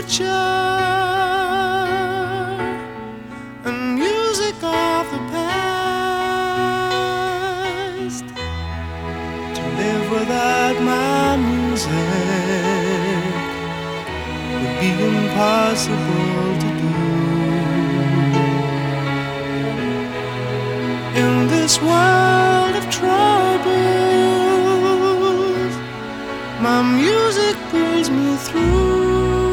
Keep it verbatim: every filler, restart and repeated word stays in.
literature and music of the past. To live without my music would be impossible to do. In this world of troubles, my music pulls me through.